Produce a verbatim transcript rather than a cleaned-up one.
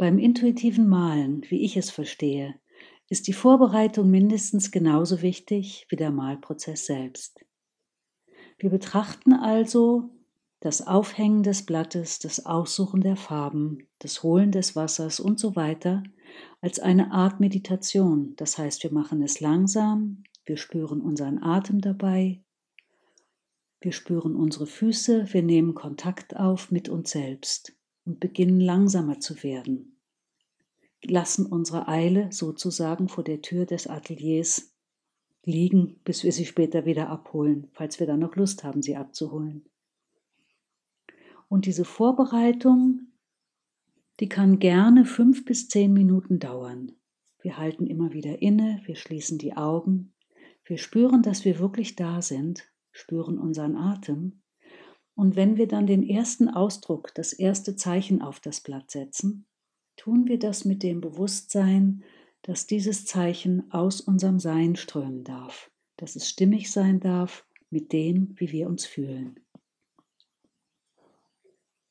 Beim intuitiven Malen, wie ich es verstehe, ist die Vorbereitung mindestens genauso wichtig wie der Malprozess selbst. Wir betrachten also das Aufhängen des Blattes, das Aussuchen der Farben, das Holen des Wassers und so weiter als eine Art Meditation. Das heißt, wir machen es langsam, wir spüren unseren Atem dabei, wir spüren unsere Füße, wir nehmen Kontakt auf mit uns selbst und beginnen langsamer zu werden, lassen unsere Eile sozusagen vor der Tür des Ateliers liegen, bis wir sie später wieder abholen, falls wir dann noch Lust haben, sie abzuholen. Und diese Vorbereitung, die kann gerne fünf bis zehn Minuten dauern. Wir halten immer wieder inne, wir schließen die Augen, wir spüren, dass wir wirklich da sind, spüren unseren Atem. Und wenn wir dann den ersten Ausdruck, das erste Zeichen auf das Blatt setzen, tun wir das mit dem Bewusstsein, dass dieses Zeichen aus unserem Sein strömen darf, dass es stimmig sein darf mit dem, wie wir uns fühlen.